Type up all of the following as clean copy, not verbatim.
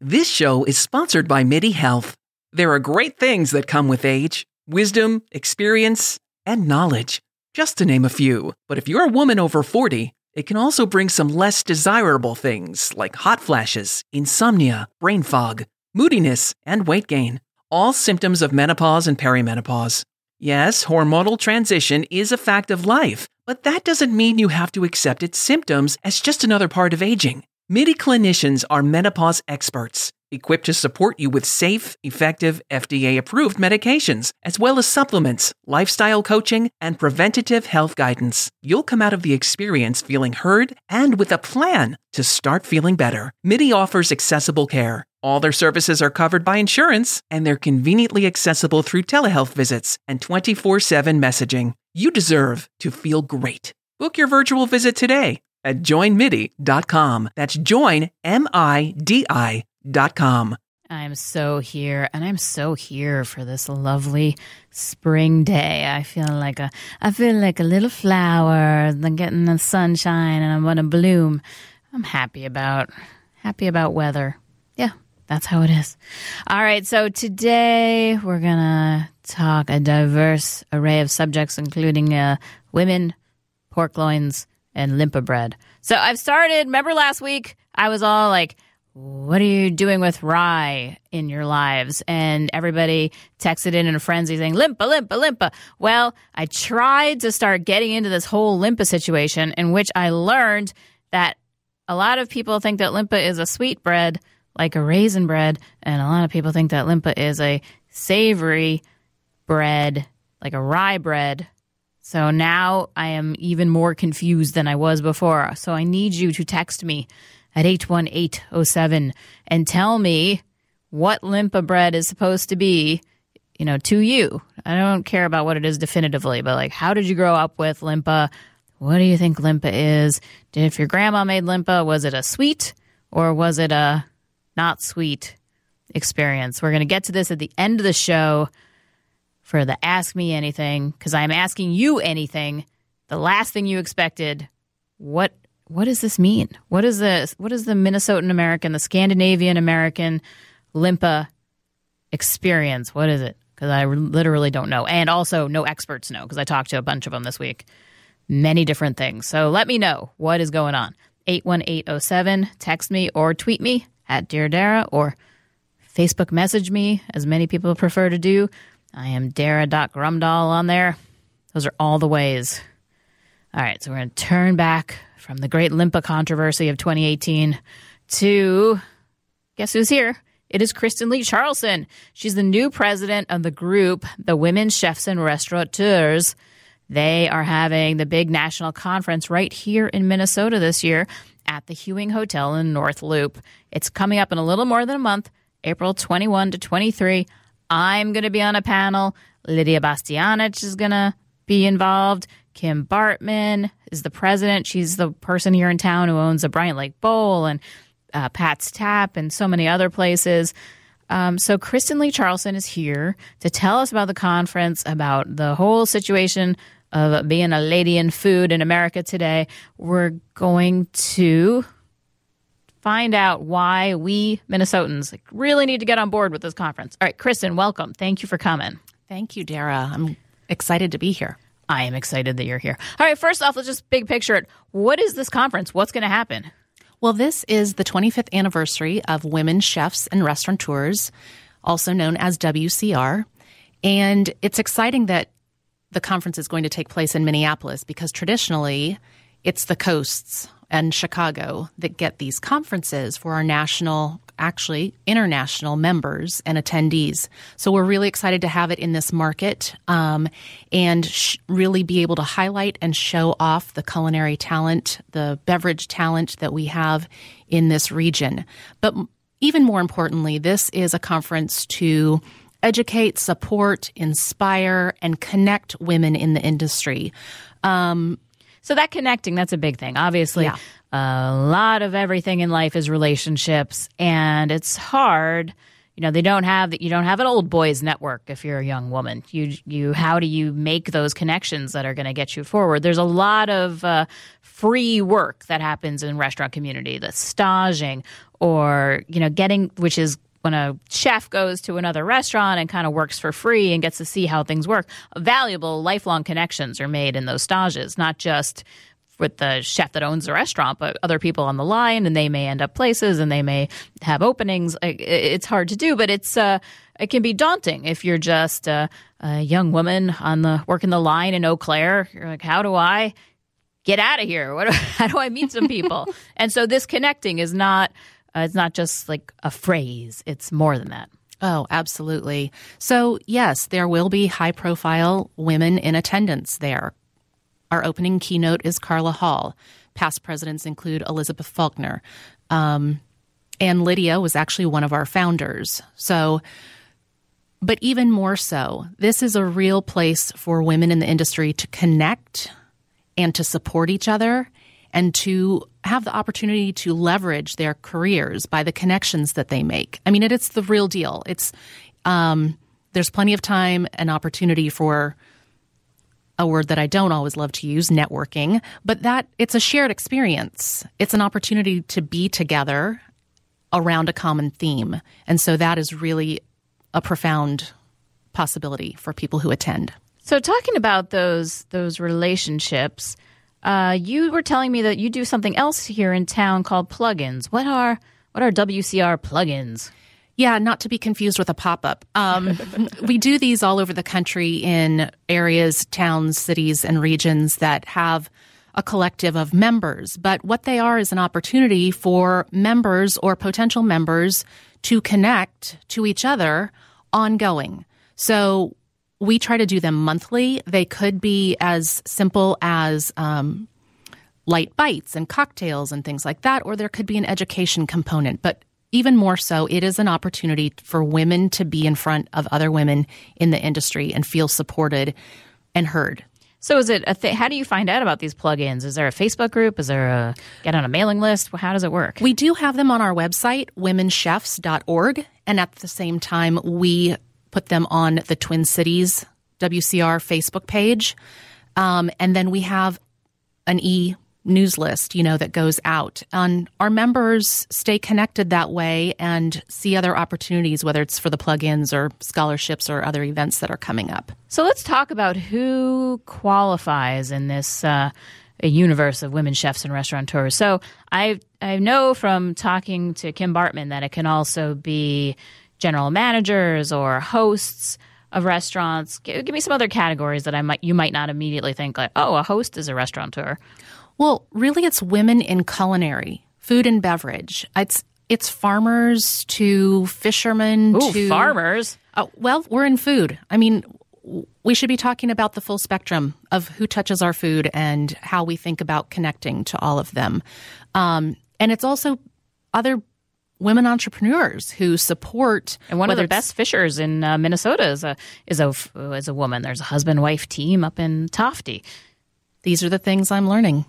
This show is sponsored by MIDI Health. There are great things that come with age: wisdom, experience, and knowledge, just to name a few. But if you're a woman over 40, it can also bring some less desirable things like hot flashes, insomnia, brain fog, moodiness, and weight gain. All symptoms of menopause and perimenopause. Yes, hormonal transition is a fact of life, but that doesn't mean you have to accept its symptoms as just another part of aging. MIDI clinicians are menopause experts, equipped to support you with safe, effective, FDA-approved medications, as well as supplements, lifestyle coaching, and preventative health guidance. You'll come out of the experience feeling heard and with a plan to start feeling better. MIDI offers accessible care. All their services are covered by insurance, and they're conveniently accessible through telehealth visits and 24/7 messaging. You deserve to feel great. Book your virtual visit today at joinmidi.com. That's joinmidi.com. I'm so here, and I'm so here for this lovely spring day. I feel like a little flower, then getting the sunshine, and I'm gonna bloom. I'm happy about weather. Yeah, that's how it is. All right, so today we're gonna talk a diverse array of subjects, including women, pork loins, and limpa bread. So I've started, remember last week, I was all like, what are you doing with rye in your lives? And everybody texted in a frenzy saying, limpa, limpa, limpa. Well, I tried to start getting into this whole limpa situation, in which I learned that a lot of people think that limpa is a sweet bread, like a raisin bread, and a lot of people think that limpa is a savory bread, like a rye bread. So now I am even more confused than I was before. So I need you to text me at 81807 and tell me what limpa bread is supposed to be, to you. I don't care about what it is definitively, but like, how did you grow up with limpa? What do you think limpa is? If your grandma made limpa, was it a sweet or was it a not sweet experience? We're going to get to this at the end of the show for the Ask Me Anything, because I'm asking you anything. The last thing you expected. What does this mean? What is this? What is the Minnesotan American, the Scandinavian American limpa experience? What is it? Because I literally don't know. And also no experts know, because I talked to a bunch of them this week. Many different things. So let me know what is going on. 81807, text me or tweet me at Dear Dara, or Facebook message me, as many people prefer to do. I am Dara.Grumdahl on there. Those are all the ways. All right, so we're going to turn back from the great limpa controversy of 2018 to, guess who's here? It is Kristen Lee Charlson. She's the new president of the group, the Women Chefs and Restaurateurs. They are having the big national conference right here in Minnesota this year at the Hewing Hotel in North Loop. It's coming up in a little more than a month, April 21 to 23. I'm going to be on a panel. Lydia Bastianich is going to be involved. Kim Bartman is the president. She's the person here in town who owns the Bryant Lake Bowl and Pat's Tap and so many other places. So Kristen Lee Charlson is here to tell us about the conference, about the whole situation of being a lady in food in America today. We're going to find out why we Minnesotans really need to get on board with this conference. All right, Kristen, welcome. Thank you for coming. Thank you, Dara. I'm excited to be here. I am excited that you're here. All right, first off, let's just big picture it. What is this conference? What's going to happen? Well, this is the 25th anniversary of Women Chefs and Restaurateurs, also known as WCR. And it's exciting that the conference is going to take place in Minneapolis, because traditionally it's the coasts and Chicago that get these conferences for our national, actually international members and attendees. So we're really excited to have it in this market and really be able to highlight and show off the culinary talent, the beverage talent that we have in this region. But even more importantly, this is a conference to educate, support, inspire, and connect women in the industry. So that connecting, that's a big thing. Obviously, a lot of everything in life is relationships, and it's hard, they don't have you don't have an old boys network if you're a young woman. How do you make those connections that are going to get you forward? There's a lot of free work that happens in restaurant community, the staging or which is when a chef goes to another restaurant and kind of works for free and gets to see how things work. Valuable lifelong connections are made in those stages, not just with the chef that owns the restaurant, but other people on the line, and they may end up places and they may have openings. It's hard to do, but it can be daunting if you're just a young woman working the line in Eau Claire. You're like, how do I get out of here? How do I meet some people? And so this connecting is not it's not just like a phrase. It's more than that. Oh, absolutely. So yes, there will be high-profile women in attendance there. Our opening keynote is Carla Hall. Past presidents include Elizabeth Faulkner. And Lydia was actually one of our founders. But even more so, this is a real place for women in the industry to connect and to support each other and to have the opportunity to leverage their careers by the connections that they make. I mean, it's the real deal. There's plenty of time and opportunity for a word that I don't always love to use, networking, but it's a shared experience. It's an opportunity to be together around a common theme. And so that is really a profound possibility for people who attend. So talking about those relationships, you were telling me that you do something else here in town called plugins. What are WCR plugins? Yeah, not to be confused with a pop-up. We do these all over the country in areas, towns, cities, and regions that have a collective of members. But what they are is an opportunity for members or potential members to connect to each other ongoing. So we try to do them monthly. They could be as simple as light bites and cocktails and things like that, or there could be an education component. But even more so, it is an opportunity for women to be in front of other women in the industry and feel supported and heard. So is it how do you find out about these plugins? Is there a Facebook group? Is there get on a mailing list? How does it work? We do have them on our website, womenchefs.org. And at the same time, we put them on the Twin Cities WCR Facebook page. And then we have an news list, that goes out. And our members stay connected that way and see other opportunities, whether it's for the plugins or scholarships or other events that are coming up. So let's talk about who qualifies in this universe of women chefs and restaurateurs. So I know from talking to Kim Bartman that it can also be general managers or hosts of restaurants. Give me some other categories that you might not immediately think like, oh, a host is a restaurateur. Well, really, it's women in culinary, food and beverage. It's farmers to fishermen. Ooh, farmers? Well, we're in food. I mean, we should be talking about the full spectrum of who touches our food and how we think about connecting to all of them. And it's also other women entrepreneurs who support. And one of the best fishers in Minnesota is a woman. There's a husband-wife team up in Tofty. These are the things I'm learning.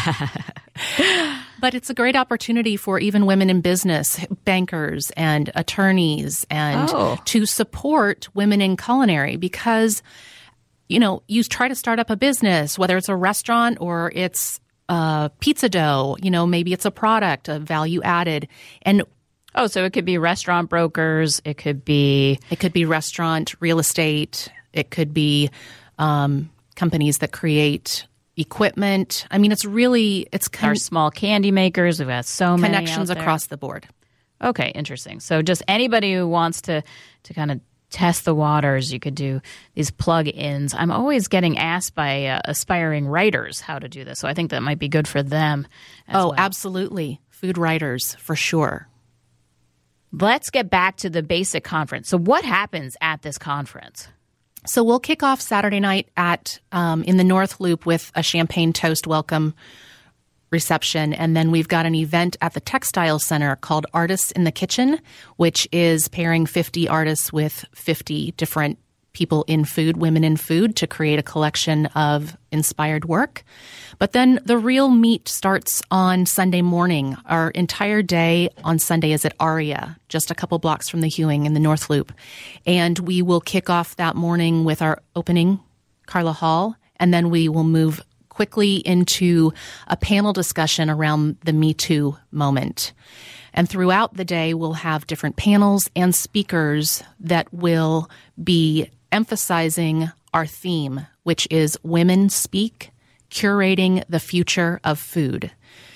But it's a great opportunity for even women in business, bankers and attorneys, and to support women in culinary because, you try to start up a business, whether it's a restaurant or it's pizza dough, maybe it's a product, a value added. And so it could be restaurant brokers. It could be restaurant, real estate. It could be companies that create equipment. I mean, our small candy makers. We've got so many connections across the board. Okay, interesting. So just anybody who wants to kind of test the waters, you could do these plug-ins. I'm always getting asked by aspiring writers how to do this, so I think that might be good for them as well. Absolutely. Food writers, for sure. Let's get back to the basic conference. So what happens at this conference? So we'll kick off Saturday night in the North Loop with a champagne toast welcome reception. And then we've got an event at the Textile Center called Artists in the Kitchen, which is pairing 50 artists with 50 different people in food, women in food, to create a collection of inspired work. But then the real meat starts on Sunday morning. Our entire day on Sunday is at Aria, just a couple blocks from the Hewing in the North Loop. And we will kick off that morning with our opening, Carla Hall, and then we will move quickly into a panel discussion around the Me Too moment. And throughout the day, we'll have different panels and speakers that will be emphasizing our theme, which is Women Speak, Curating the Future of Food.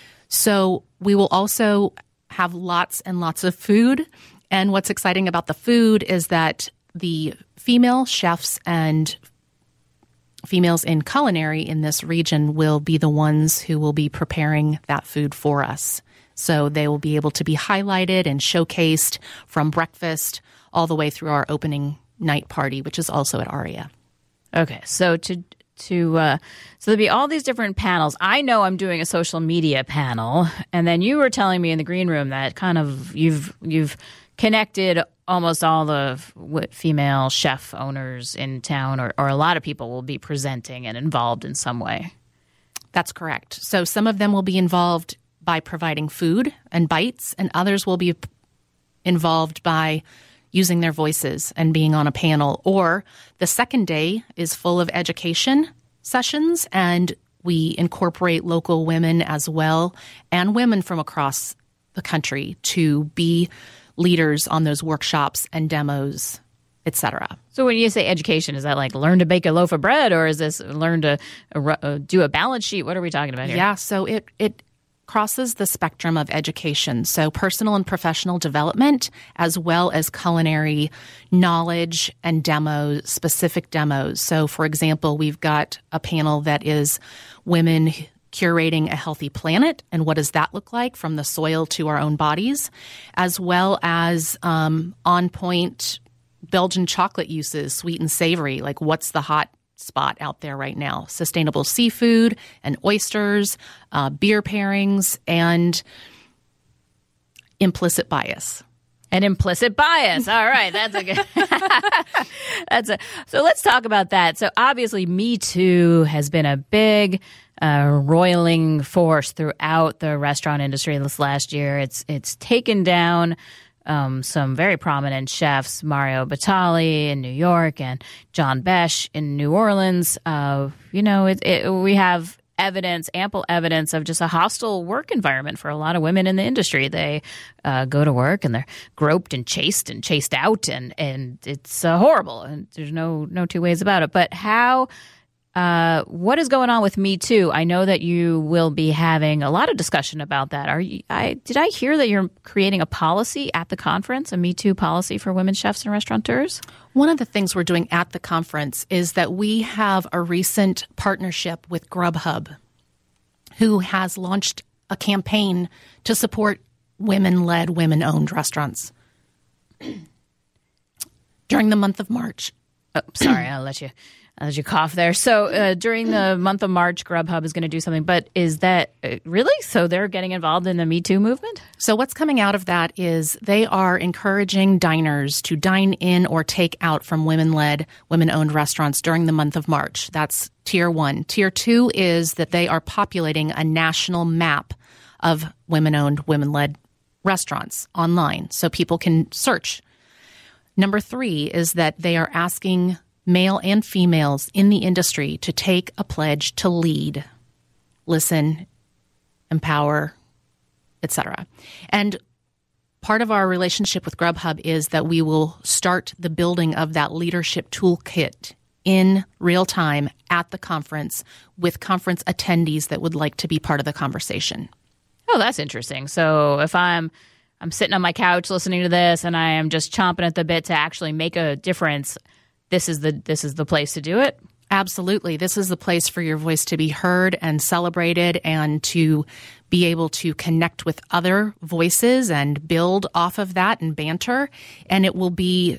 So we will also have lots and lots of food. And what's exciting about the food is that the female chefs and females in culinary in this region will be the ones who will be preparing that food for us. So they will be able to be highlighted and showcased from breakfast all the way through our opening night party, which is also at Aria. Okay, so so there'll be all these different panels. I know I'm doing a social media panel, and then you were telling me in the green room that kind of you've connected almost all the female chef owners in town, or a lot of people will be presenting and involved in some way. That's correct. So some of them will be involved by providing food and bites, and others will be involved by using their voices and being on a panel. Or the second day is full of education sessions, and we incorporate local women as well, and women from across the country to be leaders on those workshops and demos, etc. So when you say education, is that like learn to bake a loaf of bread, or is this learn to do a balance sheet? What are we talking about here? Yeah, so it crosses the spectrum of education. So personal and professional development, as well as culinary knowledge and demos, specific demos. So for example, we've got a panel that is women curating a healthy planet, and what does that look like from the soil to our own bodies, as well as on-point Belgian chocolate uses, sweet and savory, like what's the hot spot out there right now. Sustainable seafood and oysters, beer pairings, and implicit bias. An implicit bias. All right. That's a good. So let's talk about that. So obviously Me Too has been a big roiling force throughout the restaurant industry this last year. It's taken down some very prominent chefs, Mario Batali in New York and John Besh in New Orleans. We have ample evidence of just a hostile work environment for a lot of women in the industry. They go to work and they're groped and chased out, and it's horrible. And there's no two ways about it. But what is going on with Me Too? I know that you will be having a lot of discussion about that. Did I hear that you're creating a policy at the conference, a Me Too policy for women chefs and restaurateurs? One of the things we're doing at the conference is that we have a recent partnership with Grubhub, who has launched a campaign to support women-led, women-owned restaurants. During the month of March. Oh, sorry, I'll let you cough there. So during the month of March, Grubhub is going to do something. But is that really? So they're getting involved in the Me Too movement? So what's coming out of that is they are encouraging diners to dine in or take out from women-led, women-owned restaurants during the month of March. That's tier 1. Tier 2 is that they are populating a national map of women-owned, women-led restaurants online so people can search. Number 3 is that they are asking male and females in the industry to take a pledge to lead, listen, empower, etc. And part of our relationship with Grubhub is that we will start the building of that leadership toolkit in real time at the conference with conference attendees that would like to be part of the conversation. Oh, that's interesting. So if I'm sitting on my couch listening to this and I am just chomping at the bit to actually make a difference, this is the place to do it? Absolutely. This is the place for your voice to be heard and celebrated, and to be able to connect with other voices and build off of that and banter. And it will be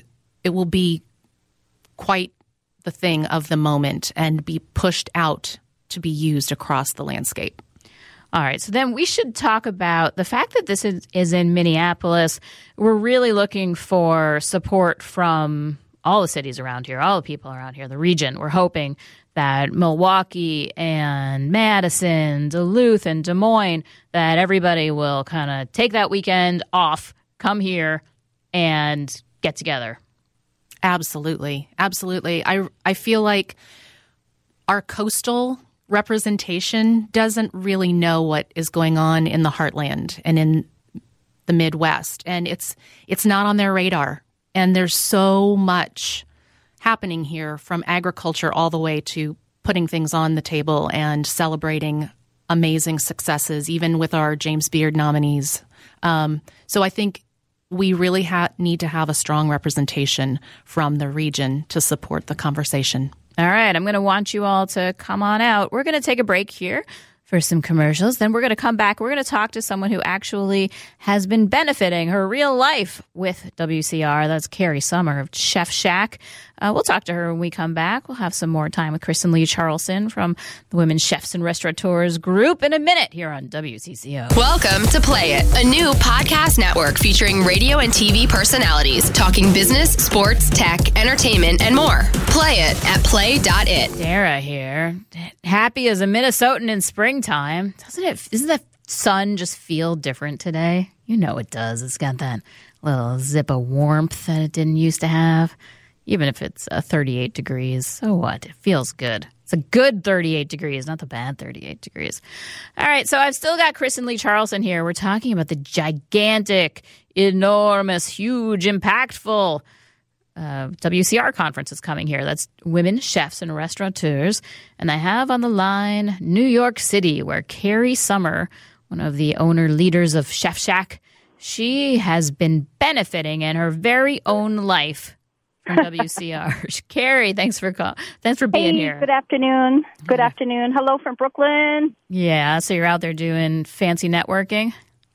quite the thing of the moment and be pushed out to be used across the landscape. All right. So then we should talk about the fact that this is in Minneapolis. We're really looking for support from all the cities around here, all the people around here, the region. We're hoping that Milwaukee and Madison, Duluth and Des Moines, that everybody will kind of take that weekend off, come here, and get together. Absolutely. Absolutely. I feel like our coastal representation doesn't really know what is going on in the heartland and in the Midwest. And it's not on their radar. And there's so much happening here, from agriculture all the way to putting things on the table and celebrating amazing successes, even with our James Beard nominees. So I think we really need to have a strong representation from the region to support the conversation. All right, I'm going to want you all to come on out. We're going to take a break here for some commercials. Then we're going to come back. We're going to talk to someone who actually has been benefiting her real life with WCR. That's Carrie Summer of Chef Shack. We'll talk to her when we come back. We'll have some more time with Kristen Lee Charlson from the Women Chefs and Restaurateurs group in a minute here on WCCO. Welcome to Play It, a new podcast network featuring radio and TV personalities talking business, sports, tech, entertainment, and more. Play it at play.it. Dara here. Happy as a Minnesotan in springtime. Doesn't the sun just feel different today? You know it does. It's got that little zip of warmth that it didn't used to have. Even if it's 38 degrees, so what? It feels good. It's a good 38 degrees, not the bad 38 degrees. All right, so I've still got Kristen Lee Charlson here. We're talking about the gigantic, enormous, huge, impactful WCR conference is coming here. That's Women Chefs and Restaurateurs. And I have on the line New York City, where Carrie Summer, one of the owner leaders of Chef Shack, she has been benefiting in her very own life from WCR. Carrie, thanks for being here. Good afternoon. Good afternoon. Hello from Brooklyn. Yeah, so you're out there doing fancy networking?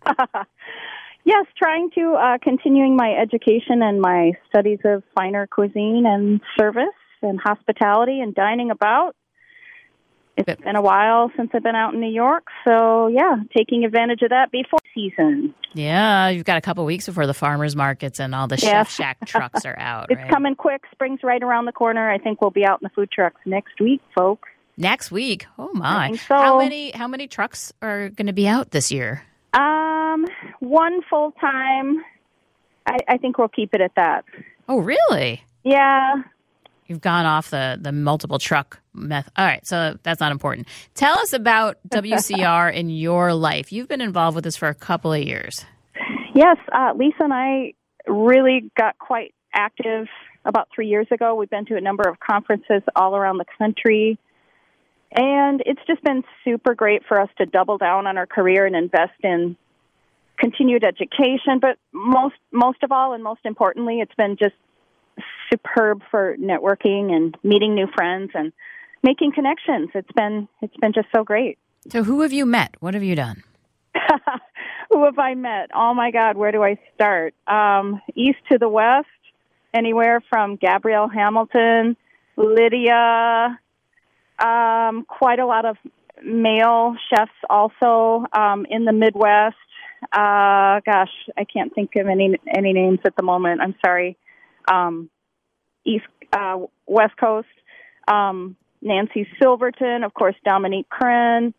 Yes, trying to continuing my education and my studies of finer cuisine and service and hospitality and dining about. It's been a while since I've been out in New York, so yeah, taking advantage of that before season. Yeah, you've got a couple weeks before the farmers markets and all the Chef Shack trucks are out. It's coming quick. Spring's right around the corner. I think we'll be out in the food trucks next week, folks. Next week? Oh my! I think so. How many trucks are going to be out this year? One full time. I think we'll keep it at that. Oh, really? Yeah. You've gone off the multiple truck method. All right, so that's not important. Tell us about WCR in your life. You've been involved with this for a couple of years. Yes, Lisa and I really got quite active about 3 years ago. We've been to a number of conferences all around the country, and it's just been super great for us to double down on our career and invest in continued education. But most of all, and most importantly, it's been just superb for networking and meeting new friends and making connections. It's been just so great. So who have you met? What have you done? Who have I met? Oh my God, where do I start? East to the west, anywhere from Gabrielle Hamilton, Lydia, quite a lot of male chefs also in the Midwest. Gosh, I can't think of any names at the moment. I'm sorry. West Coast, Nancy Silverton, of course, Dominique Kren.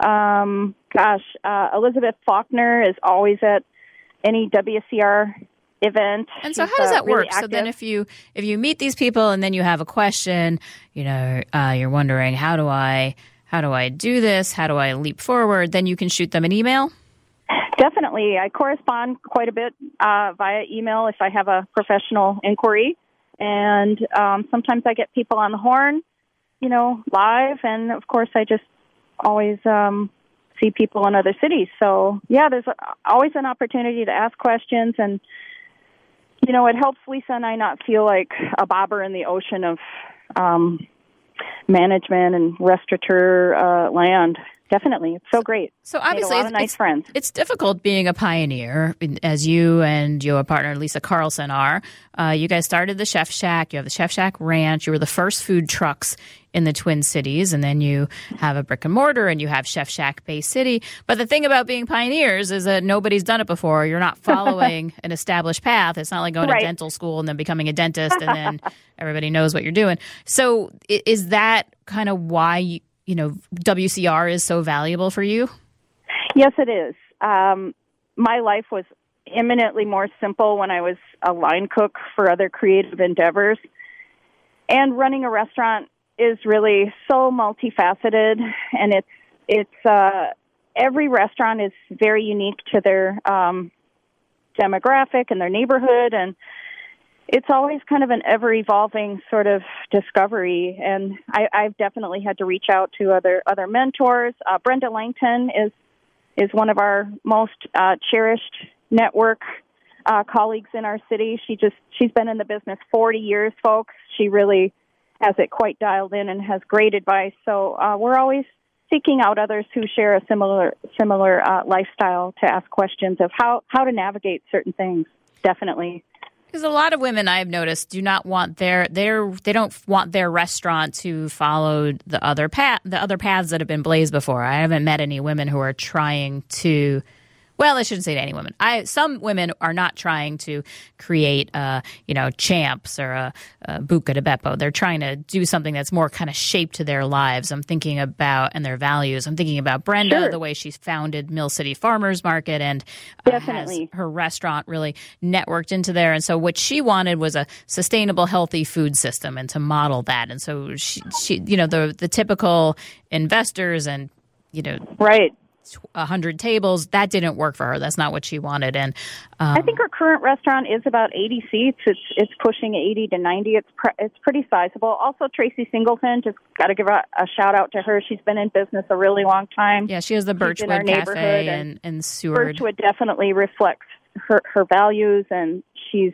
Elizabeth Faulkner is always at any WCR event. And so how does that really work? active. So then if you meet these people and then you have a question, you're wondering, how do I do this? How do I leap forward? Then you can shoot them an email? Definitely. I correspond quite a bit via email if I have a professional inquiry. And sometimes I get people on the horn, live. And, of course, I just always see people in other cities. So, yeah, there's always an opportunity to ask questions. And, it helps Lisa and I not feel like a bobber in the ocean of management and restaurateur land. definitely. It's so great. So obviously, made a lot of nice friends. It's difficult being a pioneer, as you and your partner Lisa Carlson are. You guys started the Chef Shack. You have the Chef Shack Ranch. You were the first food trucks in the Twin Cities, and then you have a brick and mortar, and you have Chef Shack Bay City. But the thing about being pioneers is that nobody's done it before. You're not following an established path. It's not like going to dental school and then becoming a dentist, and then everybody knows what you're doing. So is that kind of why WCR is so valuable for you? Yes, it is. My life was eminently more simple when I was a line cook for other creative endeavors. And running a restaurant is really so multifaceted, and it's every restaurant is very unique to their demographic and their neighborhood, and it's always kind of an ever-evolving sort of discovery. And I've definitely had to reach out to other mentors. Brenda Langton is one of our most cherished network colleagues in our city. She's been in the business 40 years, folks. She really has it quite dialed in and has great advice. So we're always seeking out others who share a similar lifestyle to ask questions of how to navigate certain things. Definitely. Because a lot of women I've noticed do not want they don't want their restaurant to follow the other paths that have been blazed before. I haven't met any women who are trying to. Well, I shouldn't say to any women. Some women are not trying to create, Champs or a Buca de Beppo. They're trying to do something that's more kind of shaped to their lives. I'm thinking about and their values. I'm thinking about Brenda, the way she's founded Mill City Farmers Market, and has her restaurant really networked into there. And so what she wanted was a sustainable, healthy food system, and to model that. And so she the typical investors and right. 100 tables, that didn't work for her. That's not what she wanted. And I think her current restaurant is about 80 seats. It's pushing 80 to 90. It's pretty sizable. Also, Tracy Singleton, just got to give a shout out to her. She's been in business a really long time. Yeah, she has the Birchwood Cafe in Seward. Birchwood definitely reflects her values, and she's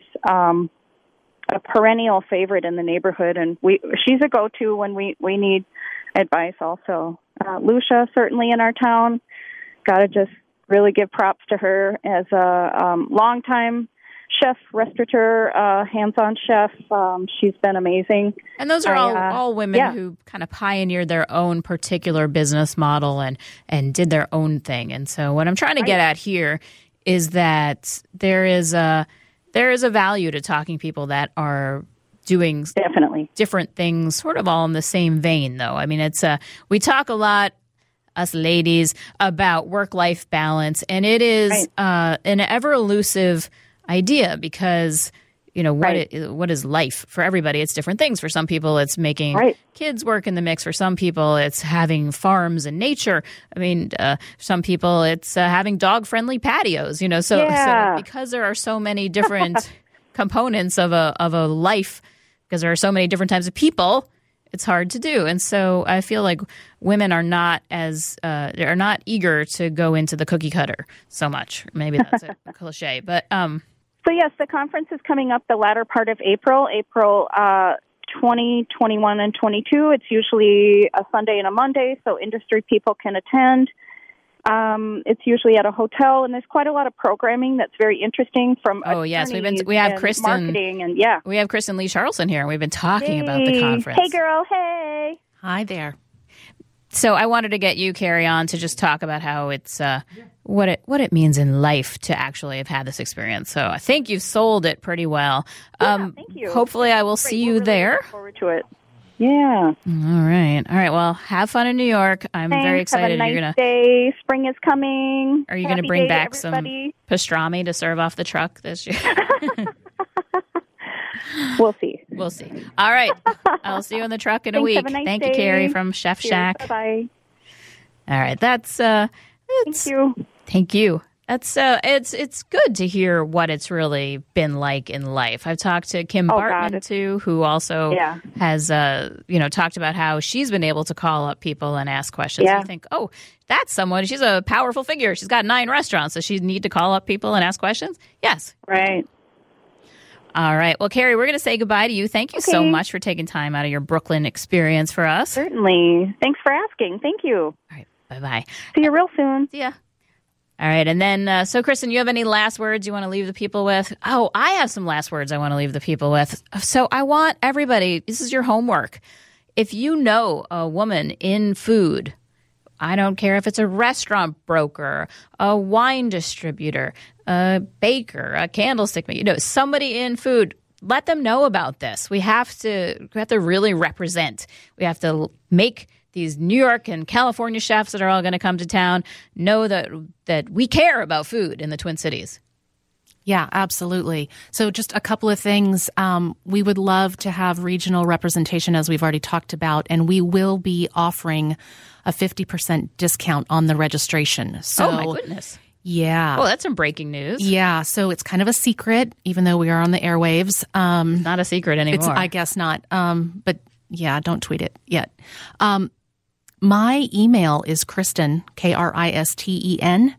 a perennial favorite in the neighborhood. And she's a go-to when we need advice. Also, Lucia, certainly in our town. Got to just really give props to her as a longtime chef, restaurateur, hands-on chef. She's been amazing. And those are all women who kind of pioneered their own particular business model and did their own thing. And so what I'm trying to get at here is that there is a value to talking people that are doing definitely different things, sort of all in the same vein, though. I mean, we talk a lot, us ladies, about work-life balance, and it is an ever-elusive idea because, what is life? For everybody, it's different things. For some people, it's making kids work in the mix. For some people, it's having farms and nature. I mean, some people, it's having dog-friendly patios, So because there are so many different components of a life, because there are so many different types of people, it's hard to do. And so I feel like women are not they're not eager to go into the cookie cutter so much. Maybe that's a cliche, but so yes, the conference is coming up the latter part of April 20, 21, and 22. It's usually a Sunday and a Monday, so industry people can attend. It's usually at a hotel, and there's quite a lot of programming that's very interesting from we have Kristen marketing, and we have Kristen Lee Charlson here, and we've been talking about the conference. Hey, girl, hey, hi there. So I wanted to get you, Carrie, on to just talk about how it's what it means in life to actually have had this experience. So I think you've sold it pretty well. Thank you. Hopefully, I will see you really there. Look forward to it. Yeah. All right. Well, have fun in New York. I'm very excited. Have a nice day. Spring is coming. Are you going to bring back some pastrami to serve off the truck this year? We'll see. All right. I'll see you in the truck in a week. Thank you, Carrie from Chef Shack. Bye-bye. All right. Thank you. Thank you. That's it's good to hear what it's really been like in life. I've talked to Kim Bartman too, who also has talked about how she's been able to call up people and ask questions. Yeah. You think, oh, that's someone. She's a powerful figure. She's got 9 restaurants. Does she need to call up people and ask questions? Yes. Right. All right. Well, Carrie, we're going to say goodbye to you. Thank you so much for taking time out of your Brooklyn experience for us. Certainly. Thanks for asking. Thank you. All right. Bye-bye. See you real soon. See ya. All right. And then, so Kristen, you have any last words you want to leave the people with? Oh, I have some last words I want to leave the people with. So I want everybody, this is your homework. If you know a woman in food, I don't care if it's a restaurant broker, a wine distributor, a baker, a candlestick maker, somebody in food, let them know about this. We have to really represent. We have to make these New York and California chefs that are all going to come to town know that we care about food in the Twin Cities. Yeah, absolutely. So just a couple of things. We would love to have regional representation, as we've already talked about, and we will be offering a 50% discount on the registration. So, oh, my goodness. Yeah. Well, that's some breaking news. Yeah. So it's kind of a secret, even though we are on the airwaves. Not a secret anymore. I guess not. But yeah, don't tweet it yet. My email is Kristen, Kristen,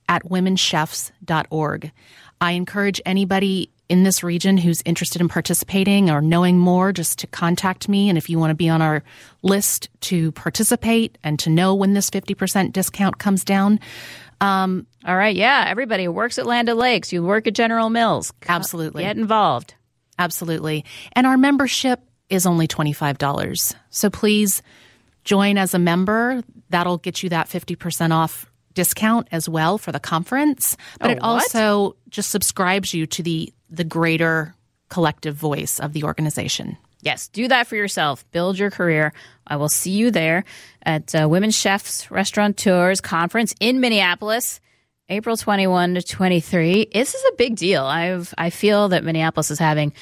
@womenchefs.org. I encourage anybody in this region who's interested in participating or knowing more just to contact me. And if you want to be on our list to participate and to know when this 50% discount comes down. All right. Yeah. Everybody who works at Land O'Lakes, you work at General Mills. Absolutely. Get involved. Absolutely. And our membership is only $25. So please join as a member. That'll get you that 50% off discount as well for the conference. But it also just subscribes you to the greater collective voice of the organization. Yes, do that for yourself. Build your career. I will see you there at Women Chefs Restaurateurs Conference in Minneapolis, April 21 to 23. This is a big deal. I feel that Minneapolis is having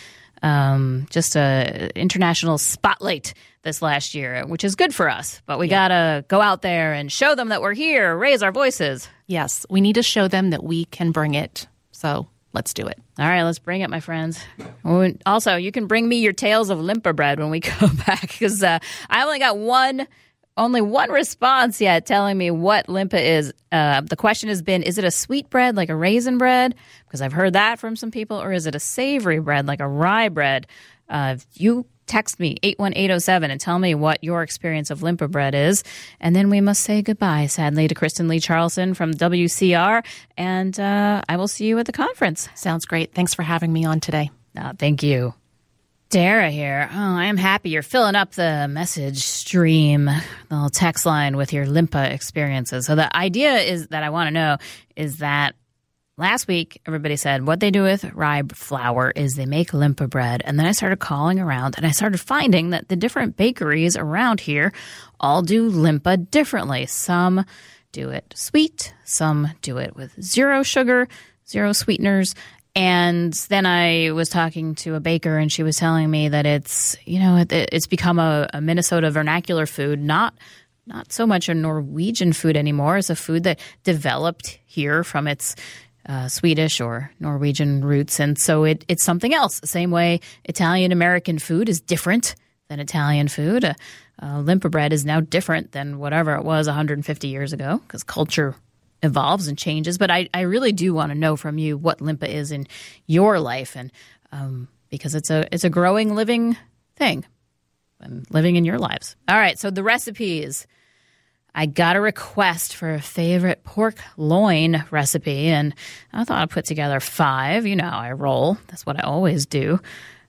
just a international spotlight this last year, which is good for us. But we got to go out there and show them that we're here, raise our voices. Yes, we need to show them that we can bring it. So let's do it. All right, let's bring it, my friends. Also, you can bring me your tales of limpa bread when we come back, because I only got only one response yet telling me what limpa is. The question has been, is it a sweet bread like a raisin bread? Because I've heard that from some people. Or is it a savory bread like a rye bread? You text me 81807 and tell me what your experience of limpa bread is. And then we must say goodbye, sadly, to Kristen Lee Charlson from WCR. And I will see you at the conference. Sounds great. Thanks for having me on today. Thank you. Dara here. Oh, I am happy you're filling up the message stream, the little text line with your limpa experiences. So the idea is that I want to know is that last week, everybody said what they do with rye flour is they make limpa bread. And then I started calling around and I started finding that the different bakeries around here all do limpa differently. Some do it sweet. Some do it with zero sugar, zero sweeteners. And then I was talking to a baker and she was telling me that it's become a Minnesota vernacular food, not so much a Norwegian food anymore. It's a food that developed here from its Swedish or Norwegian roots. And so it's something else. The same way Italian-American food is different than Italian food. Limpa bread is now different than whatever it was 150 years ago because culture evolves and changes. But I really do want to know from you what limpa is in your life, and because it's a growing, living thing and living in your lives. All right, so the recipes. I got a request for a favorite pork loin recipe, and I thought I'd put together 5. You know how I roll. That's what I always do.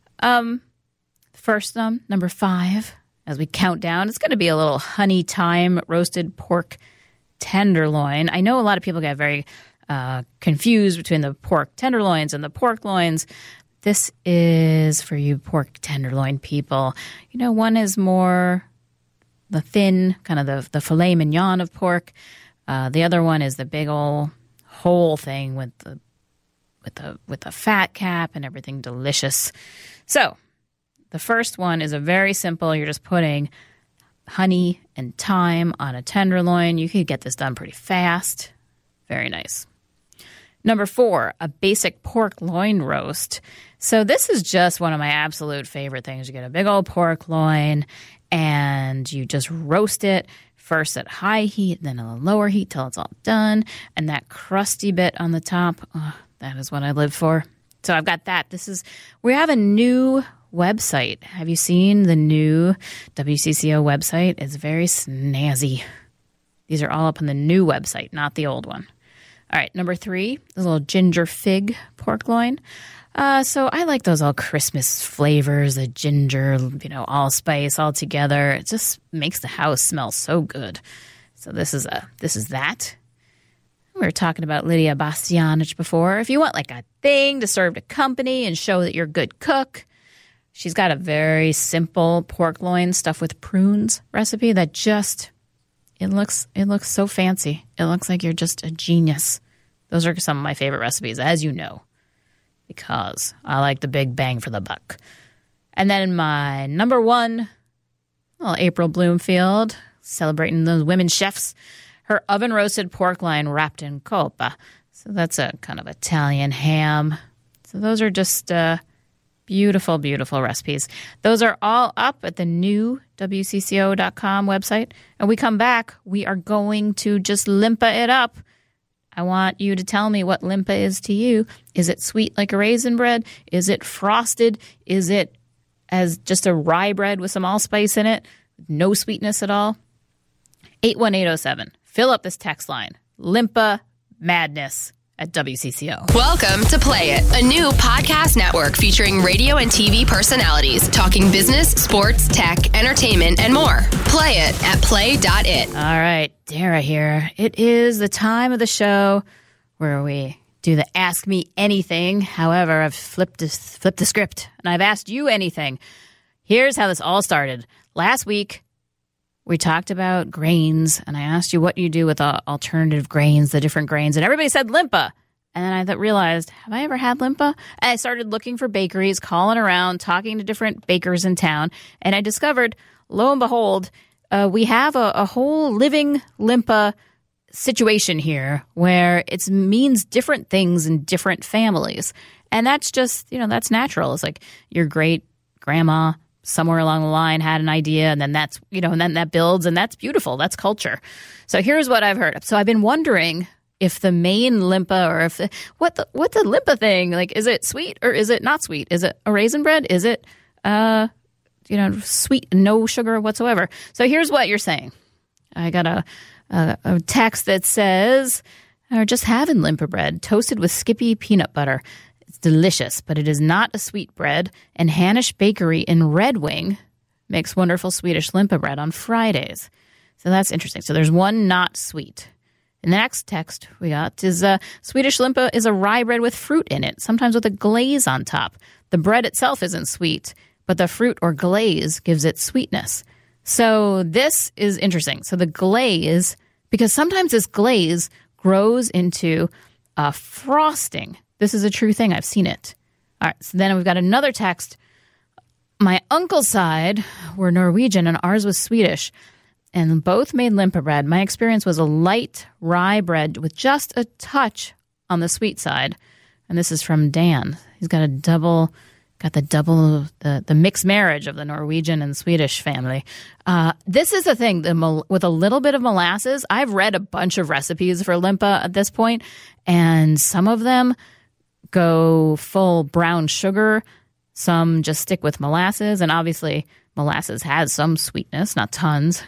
First, number 5, as we count down, it's going to be a little honey thyme roasted pork tenderloin. I know a lot of people get very confused between the pork tenderloins and the pork loins. This is for you pork tenderloin people. You know, one is more the thin, kind of the filet mignon of pork. The other one is the big old whole thing with the fat cap and everything delicious. So the first one is a very simple. You're just putting honey and thyme on a tenderloin. You could get this done pretty fast. Very nice. Number 4, a basic pork loin roast. So this is just one of my absolute favorite things. You get a big old pork loin and you just roast it first at high heat, then at a lower heat till it's all done. And that crusty bit on the top, that is what I live for. So I've got that. We have a new website. Have you seen the new WCCO website? It's very snazzy. These are all up on the new website, not the old one. All right, number 3, the little ginger fig pork loin. So I like those all Christmas flavors, the ginger, allspice all together. It just makes the house smell so good. So this is that. We were talking about Lydia Bastianich before. If you want like a thing to serve to company and show that you're a good cook, she's got a very simple pork loin stuffed with prunes recipe that just it looks so fancy. It looks like you're just a genius. Those are some of my favorite recipes, as you know, because I like the big bang for the buck. And then my number 1, little April Bloomfield, celebrating those women chefs, her oven-roasted pork loin wrapped in coppa. So that's a kind of Italian ham. So those are just beautiful, beautiful recipes. Those are all up at the new WCCO.com website. And we come back, we are going to just limpa it up. I want you to tell me what limpa is to you. Is it sweet like a raisin bread? Is it frosted? Is it as just a rye bread with some allspice in it? No sweetness at all? 81807. Fill up this text line. Limpa Madness at WCCO. Welcome to Play It, a new podcast network featuring radio and TV personalities talking business, sports, tech, entertainment, and more. Play it at play.it. All right, Dara here. It is the time of the show where we do the Ask Me Anything. However, I've flipped the script, and I've asked you anything. Here's how this all started. Last week, we talked about grains, and I asked you what you do with alternative grains, the different grains, and everybody said limpa. And then I realized, have I ever had limpa? And I started looking for bakeries, calling around, talking to different bakers in town, and I discovered, lo and behold, we have a whole living limpa situation here where it means different things in different families. And that's just, that's natural. It's like your great grandma somewhere along the line had an idea, and then that's, and then that builds, and that's beautiful. That's culture. So here's what I've heard. So I've been wondering if the main limpa, or if what the limpa thing, like, is it sweet or is it not sweet? Is it a raisin bread? Is it sweet, no sugar whatsoever? So here's what you're saying. I got a text that says, or just having limpa bread toasted with Skippy peanut butter. It's delicious, but it is not a sweet bread, and Hanish Bakery in Red Wing makes wonderful Swedish limpa bread on Fridays. So that's interesting. So there's one not sweet. And the next text we got is Swedish limpa is a rye bread with fruit in it, sometimes with a glaze on top. The bread itself isn't sweet, but the fruit or glaze gives it sweetness. So this is interesting. So the glaze, because sometimes this glaze grows into a frosting. This is a true thing. I've seen it. All right. So then we've got another text. My uncle's side were Norwegian and ours was Swedish, and both made limpa bread. My experience was a light rye bread with just a touch on the sweet side. And this is from Dan. He's got the mixed marriage of the Norwegian and Swedish family. This is the thing, with a little bit of molasses. I've read a bunch of recipes for limpa at this point, and some of them go full brown sugar. Some just stick with molasses, and obviously molasses has some sweetness, not tons.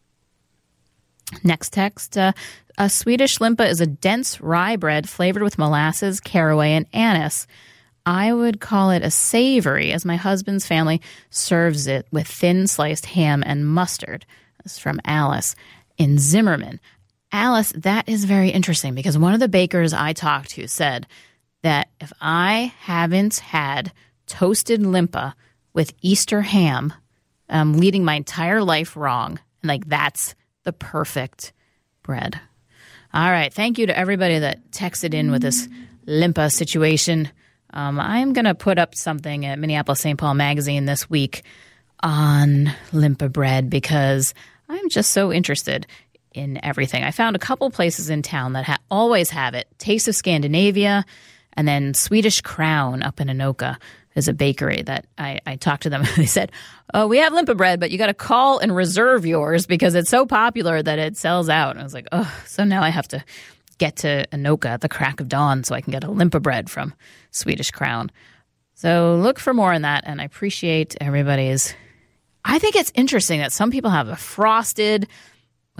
Next text, a Swedish limpa is a dense rye bread flavored with molasses, caraway, and anise. I would call it a savory, as my husband's family serves it with thin sliced ham and mustard. This is from Alice in Zimmerman. Alice, that is very interesting, because one of the bakers I talked to said that if I haven't had toasted limpa with Easter ham, I'm leading my entire life wrong. And that's the perfect bread. All right. Thank you to everybody that texted in with this limpa situation. I'm going to put up something at Minneapolis St. Paul Magazine this week on limpa bread, because I'm just so interested in everything. I found a couple places in town that always have it. Taste of Scandinavia, and then Swedish Crown up in Anoka is a bakery that I talked to them. They said, oh, we have limpa bread, but you got to call and reserve yours because it's so popular that it sells out. And I was like, oh, so now I have to get to Anoka at the crack of dawn so I can get a limpa bread from Swedish Crown. So look for more on that, and I appreciate everybody's. I think it's interesting that some people have a frosted with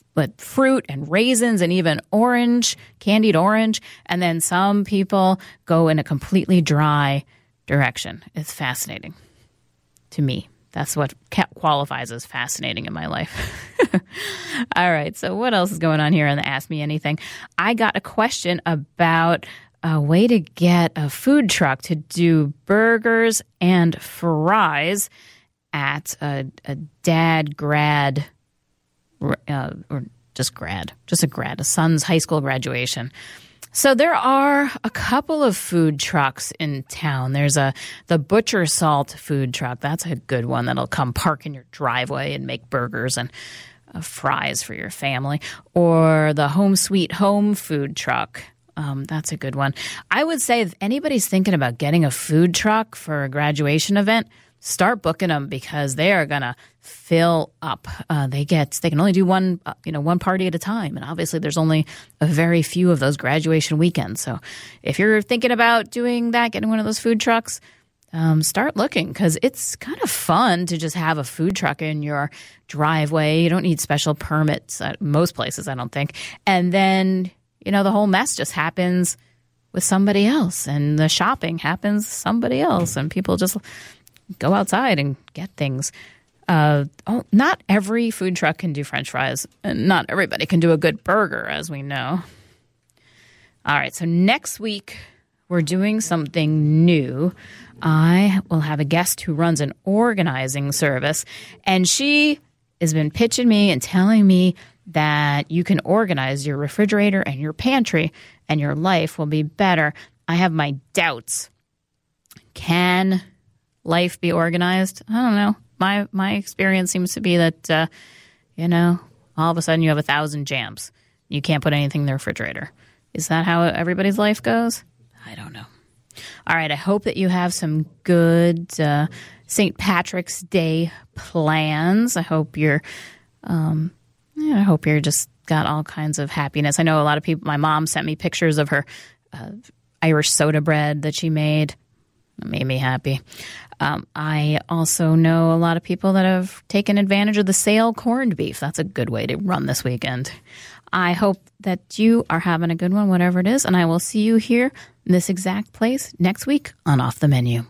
with fruit and raisins and even orange, candied orange. And then some people go in a completely dry direction. It's fascinating to me. That's what qualifies as fascinating in my life. All right. So what else is going on here in the Ask Me Anything? I got a question about a way to get a food truck to do burgers and fries at a dad grad, or just a son's high school graduation. So there are a couple of food trucks in town. There's the Butcher Salt food truck. That's a good one that'll come park in your driveway and make burgers and fries for your family. Or the Home Sweet Home food truck. That's a good one. I would say if anybody's thinking about getting a food truck for a graduation event, start booking them because they are going to fill up. They can only do one party at a time. And obviously there's only a very few of those graduation weekends. So if you're thinking about doing that, getting one of those food trucks, start looking because it's kind of fun to just have a food truck in your driveway. You don't need special permits at most places, I don't think. And then, the whole mess just happens with somebody else and the shopping happens with somebody else and people just go outside and get things. Not every food truck can do French fries, and not everybody can do a good burger, as we know. All right, so next week we're doing something new. I will have a guest who runs an organizing service, and she has been pitching me and telling me that you can organize your refrigerator and your pantry, and your life will be better. I have my doubts. Can life be organized? I don't know. My experience seems to be that, all of a sudden you have 1,000 jams. You can't put anything in the refrigerator. Is that how everybody's life goes? I don't know. All right. I hope that you have some good St. Patrick's Day plans. I hope you're just got all kinds of happiness. I know a lot of people. My mom sent me pictures of her Irish soda bread that she made. It made me happy. I also know a lot of people that have taken advantage of the sale corned beef. That's a good way to run this weekend. I hope that you are having a good one, whatever it is, and I will see you here in this exact place next week on Off the Menu.